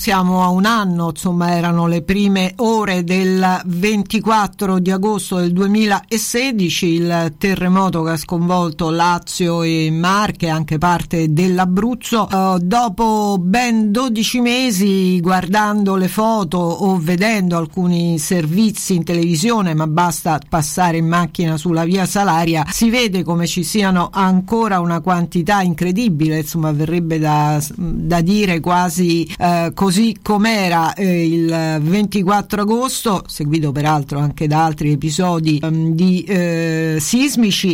Siamo a un anno, insomma, erano le prime ore del 24 di agosto del 2016, il terremoto che ha sconvolto Lazio e Marche, anche parte dell'Abruzzo. Dopo ben 12 mesi, guardando le foto o vedendo alcuni servizi in televisione, ma basta passare in macchina sulla via Salaria, si vede come ci siano ancora una quantità incredibile, insomma, verrebbe da dire quasi così com'era il 24 agosto, seguito peraltro anche da altri episodi di sismici,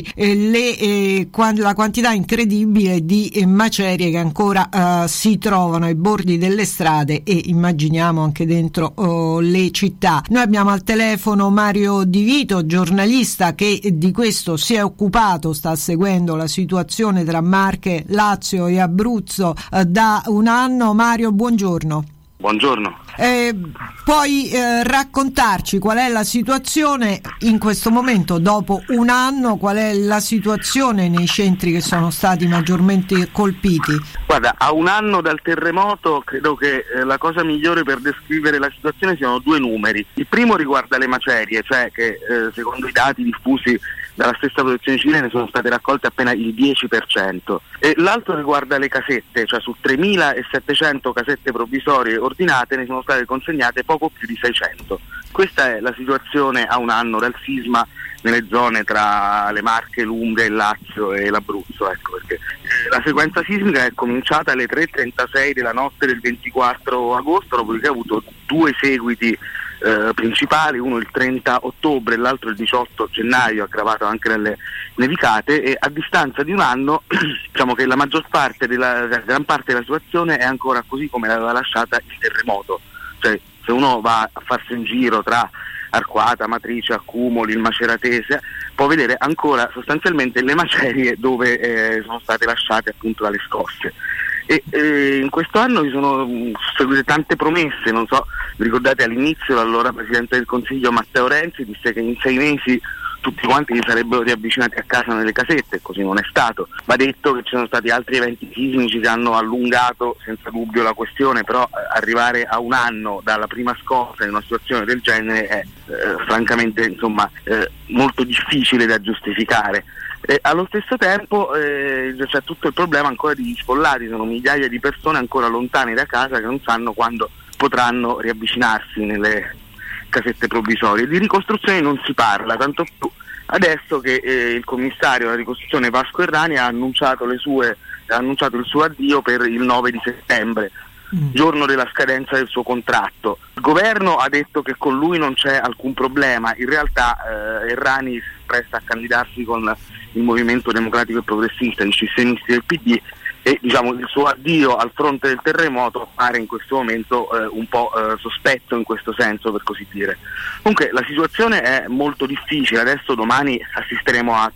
la quantità incredibile di macerie che ancora si trovano ai bordi delle strade e immaginiamo anche dentro le città. Noi abbiamo al telefono Mario Di Vito, giornalista che di questo si è occupato, sta seguendo la situazione tra Marche, Lazio e Abruzzo da un anno. Mario, buongiorno. Buongiorno. Puoi raccontarci qual è la situazione in questo momento, dopo un anno, qual è la situazione nei centri che sono stati maggiormente colpiti? Guarda, a un anno dal terremoto credo che la cosa migliore per descrivere la situazione siano due numeri. Il primo riguarda le macerie, cioè che secondo i dati diffusi dalla stessa protezione civile ne sono state raccolte appena il 10%, e l'altro riguarda le casette, cioè su 3.700 casette provvisorie ordinate ne sono state consegnate poco più di 600. Questa è la situazione a un anno dal sisma nelle zone tra le Marche, l'Umbria, il Lazio e l'Abruzzo, ecco perché la sequenza sismica è cominciata alle 3:36 della notte del 24 agosto, dopodiché ha avuto due seguiti principali, uno il 30 ottobre e l'altro il 18 gennaio, aggravato anche dalle nevicate, e a distanza di un anno diciamo che la gran parte della situazione è ancora così come l'aveva lasciata il terremoto. Cioè, se uno va a farsi un giro tra Arquata, Amatrice, Accumoli, il Maceratese, può vedere ancora sostanzialmente le macerie dove sono state lasciate appunto dalle scosse. E in questo anno ci sono seguite tante promesse, non so, vi ricordate all'inizio l'allora Presidente del Consiglio Matteo Renzi disse che in 6 mesi tutti quanti si sarebbero riavvicinati a casa nelle casette, così non è stato. Va detto che ci sono stati altri eventi sismici che hanno allungato senza dubbio la questione, però arrivare a un anno dalla prima scossa in una situazione del genere è francamente molto difficile da giustificare. Allo stesso tempo c'è tutto il problema ancora degli sfollati, sono migliaia di persone ancora lontane da casa che non sanno quando potranno riavvicinarsi nelle casette provvisorie. Di ricostruzione non si parla, tanto più adesso che il commissario alla ricostruzione Vasco Errani ha annunciato il suo addio per il 9 di settembre, giorno della scadenza del suo contratto. Il governo ha detto che con lui non c'è alcun problema, in realtà Errani si presta a candidarsi con il Movimento Democratico e Progressista, i sistemisti del PD, e il suo addio al fronte del terremoto pare in questo momento un po' sospetto in questo senso, per così dire. Comunque la situazione è molto difficile, adesso domani assisteremo a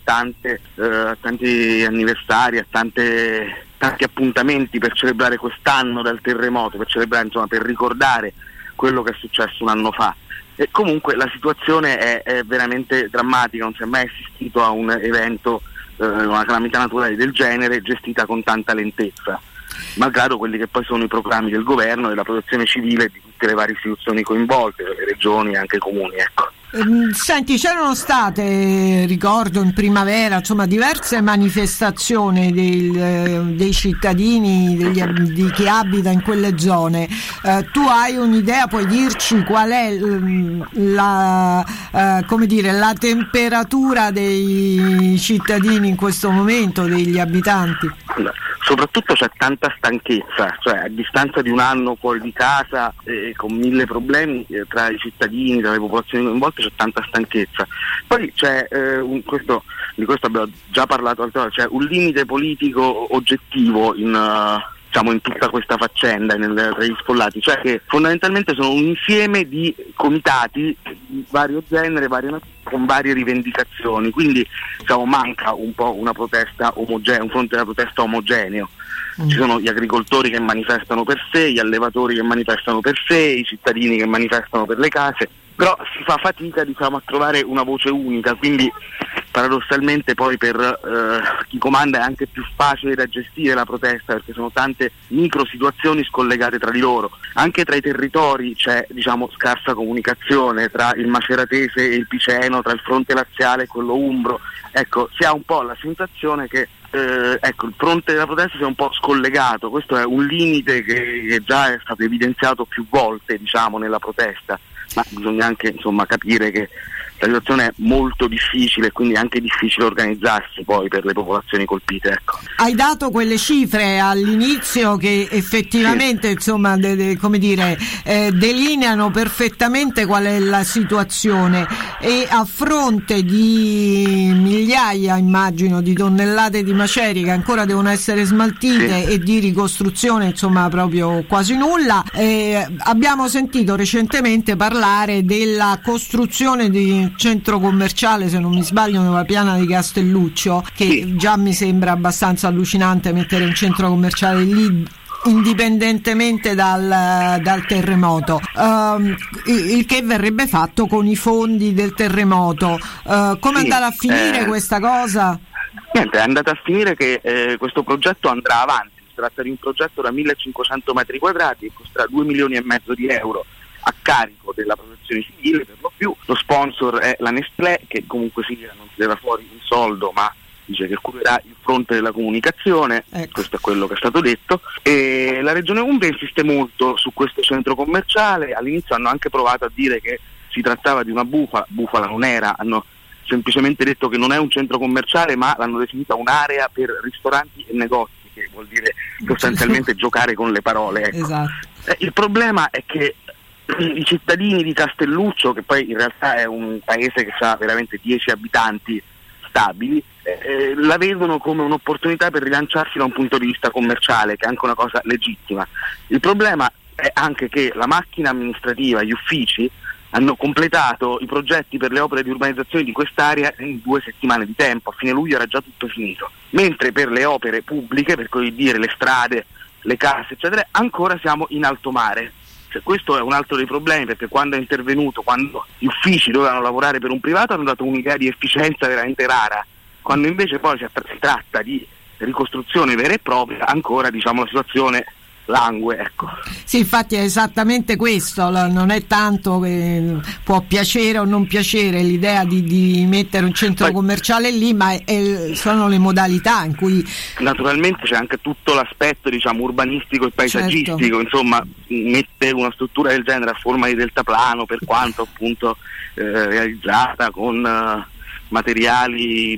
tanti anniversari, a tanti appuntamenti per celebrare quest'anno dal terremoto, per ricordare quello che è successo un anno fa. E comunque la situazione è veramente drammatica, non si è mai assistito a un evento, una calamità naturale del genere gestita con tanta lentezza, malgrado quelli che poi sono i proclami del governo e la protezione civile di tutte le varie istituzioni coinvolte, le regioni e anche i comuni, ecco. Senti, c'erano state, ricordo in primavera, diverse manifestazioni dei cittadini, di chi abita in quelle zone. Tu hai un'idea, puoi dirci qual è la temperatura dei cittadini in questo momento, degli abitanti? Soprattutto c'è tanta stanchezza, cioè a distanza di un anno fuori di casa, con 1000 problemi tra i cittadini, tra le popolazioni coinvolte, c'è tanta stanchezza. Poi c'è di questo abbiamo già parlato altre volte, c'è un limite politico oggettivo in tutta questa faccenda tra gli sfollati, cioè che fondamentalmente sono un insieme di comitati di vario genere, con varie rivendicazioni, quindi manca un po' una protesta omogenea, un fronte della protesta omogeneo. Ci sono gli agricoltori che manifestano per sé, gli allevatori che manifestano per sé, i cittadini che manifestano per le case, però si fa fatica a trovare una voce unica, quindi paradossalmente poi per chi comanda è anche più facile da gestire la protesta, perché sono tante micro situazioni scollegate tra di loro. Anche tra i territori c'è scarsa comunicazione tra il maceratese e il piceno, tra il fronte laziale e quello umbro. Ecco, si ha un po' la sensazione che il fronte della protesta sia un po' scollegato. Questo è un limite che già è stato evidenziato più volte nella protesta, ma bisogna anche capire che la situazione è molto difficile e quindi è anche difficile organizzarsi poi per le popolazioni colpite. Ecco. Hai dato quelle cifre all'inizio che effettivamente delineano perfettamente qual è la situazione, e a fronte di migliaia, immagino, di tonnellate di macerie che ancora devono essere smaltite e di ricostruzione proprio quasi nulla, abbiamo sentito recentemente parlare della costruzione di centro commerciale, se non mi sbaglio, nella piana di Castelluccio, che già mi sembra abbastanza allucinante mettere un centro commerciale lì indipendentemente dal terremoto, il che verrebbe fatto con i fondi del terremoto. Come è andata a finire questa cosa? Niente, è andata a finire che questo progetto andrà avanti. Si tratta di un progetto da 1500 metri quadrati che costerà 2,5 milioni di euro a carico della protezione civile, per lo più. Lo sponsor è la Nestlé, che comunque non tira fuori un soldo, ma dice che curerà il fronte della comunicazione. Questo è quello che è stato detto. E la Regione Umbria insiste molto su questo centro commerciale. All'inizio hanno anche provato a dire che si trattava di una bufala non era, hanno semplicemente detto che non è un centro commerciale, ma l'hanno definita un'area per ristoranti e negozi, che vuol dire sostanzialmente giocare con le parole. Ecco. Esatto. Il problema è che i cittadini di Castelluccio, che poi in realtà è un paese che ha veramente 10 abitanti stabili, la vedono come un'opportunità per rilanciarsi da un punto di vista commerciale, che è anche una cosa legittima. Il problema è anche che la macchina amministrativa, gli uffici, hanno completato i progetti per le opere di urbanizzazione di quest'area in 2 settimane di tempo. A fine luglio era già tutto finito, mentre per le opere pubbliche, per così dire le strade, le case eccetera, ancora siamo in alto mare. Questo è un altro dei problemi, perché quando gli uffici dovevano lavorare per un privato hanno dato un'idea di efficienza veramente rara, quando invece poi si tratta di ricostruzione vera e propria, ancora la situazione langue, ecco. Sì, infatti è esattamente questo, non è tanto che può piacere o non piacere l'idea di mettere un centro commerciale lì, ma sono le modalità in cui naturalmente c'è anche tutto l'aspetto urbanistico e paesaggistico. Certo. Mette una struttura del genere a forma di deltaplano, per quanto appunto realizzata con materiali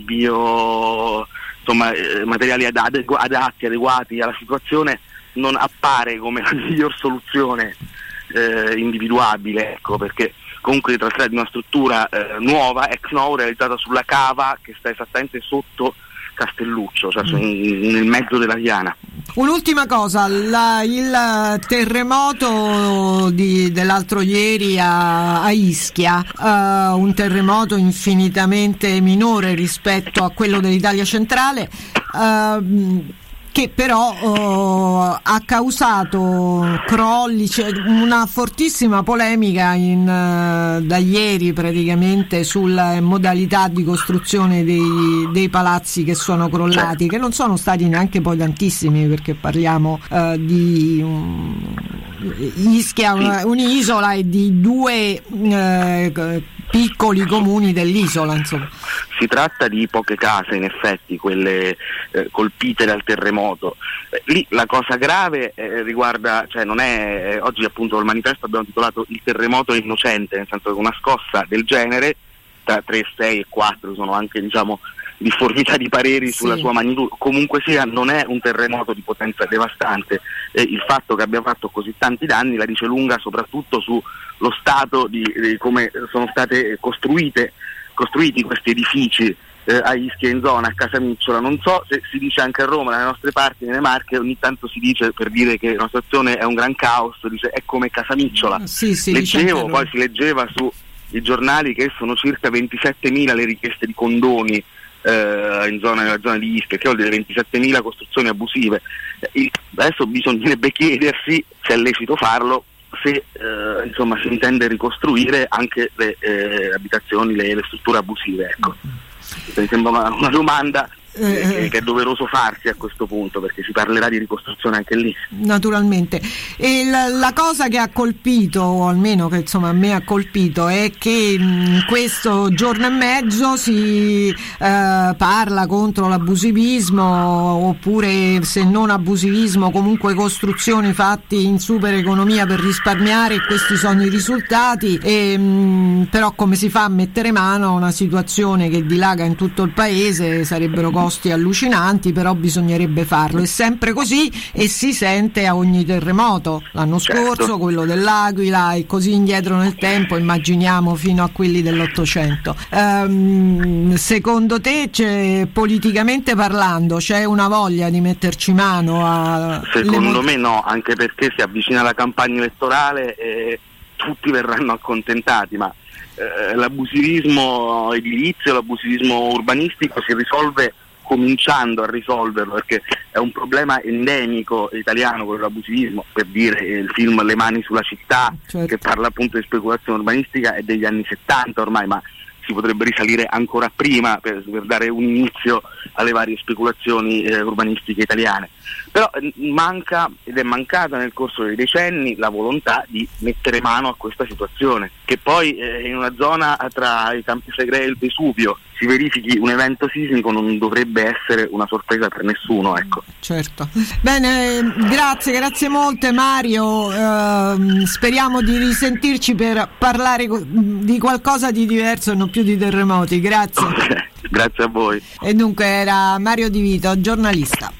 materiali adatti, adeguati alla situazione, non appare come la miglior soluzione individuabile, ecco, perché comunque si tratta di una struttura nuova, ex novo, realizzata sulla cava che sta esattamente sotto Castelluccio, cioè nel mezzo della piana. Un'ultima cosa, il terremoto dell'altro ieri a Ischia, un terremoto infinitamente minore rispetto a quello dell'Italia centrale, che però ha causato crolli, c'è una fortissima polemica da ieri praticamente sulle modalità di costruzione dei palazzi che sono crollati, che non sono stati neanche poi tantissimi, perché parliamo di Ischia, un'isola, e di 2 piccoli comuni dell'isola, insomma. Si tratta di poche case, in effetti, quelle colpite dal terremoto. Lì la cosa grave riguarda, non è, oggi appunto il manifesto abbiamo titolato "Il terremoto è innocente", nel senso che una scossa del genere, tra 3, 6 e 4, sono anche difformità di pareri sulla sua magnitudo, comunque sia non è un terremoto di potenza devastante. Il fatto che abbia fatto così tanti danni la dice lunga soprattutto sullo stato di come sono state costruiti questi edifici a Ischia, in zona, a Casamicciola. Non so se si dice anche a Roma, dalle nostre parti, nelle Marche, ogni tanto si dice, per dire che la situazione è un gran caos, dice è come Casamicciola. Leggevo, poi si leggeva sui giornali che sono circa 27.000 le richieste di condoni nella zona di Ischia, che vuol dire 27.000 costruzioni abusive. Adesso bisognerebbe chiedersi se è lecito farlo, se si intende ricostruire anche le abitazioni, le strutture abusive, ecco. Mi sembra una domanda che è doveroso farsi a questo punto, perché si parlerà di ricostruzione anche lì. Naturalmente. E la cosa che ha colpito, o almeno che insomma a me ha colpito, è che in questo giorno e mezzo si parla contro l'abusivismo, oppure se non abusivismo comunque costruzioni fatte in super economia per risparmiare, e questi sono i risultati. Però come si fa a mettere mano a una situazione che dilaga in tutto il paese? Sarebbero costi allucinanti, però bisognerebbe farlo. È sempre così e si sente a ogni terremoto, l'anno scorso, quello dell'Aquila, e così indietro nel tempo, immaginiamo fino a quelli dell'Ottocento. Secondo te, politicamente parlando, c'è una voglia di metterci mano a... Secondo me no, anche perché si avvicina la campagna elettorale e tutti verranno accontentati, ma l'abusivismo edilizio, l'abusivismo urbanistico si risolve cominciando a risolverlo, perché è un problema endemico italiano quello dell'abusivismo. Per dire, il film Le mani sulla città, certo, che parla appunto di speculazione urbanistica, è degli anni 70 ormai, ma si potrebbe risalire ancora prima per dare un inizio alle varie speculazioni urbanistiche italiane. Però manca, ed è mancata nel corso dei decenni, la volontà di mettere mano a questa situazione, che poi in una zona tra i Campi Flegrei e il Vesuvio si verifichi un evento sismico non dovrebbe essere una sorpresa per nessuno, ecco. Certo. Bene, grazie molte Mario, speriamo di risentirci per parlare di qualcosa di diverso e non più di terremoti. Grazie. Okay. Grazie a voi. E dunque era Mario Di Vito, giornalista.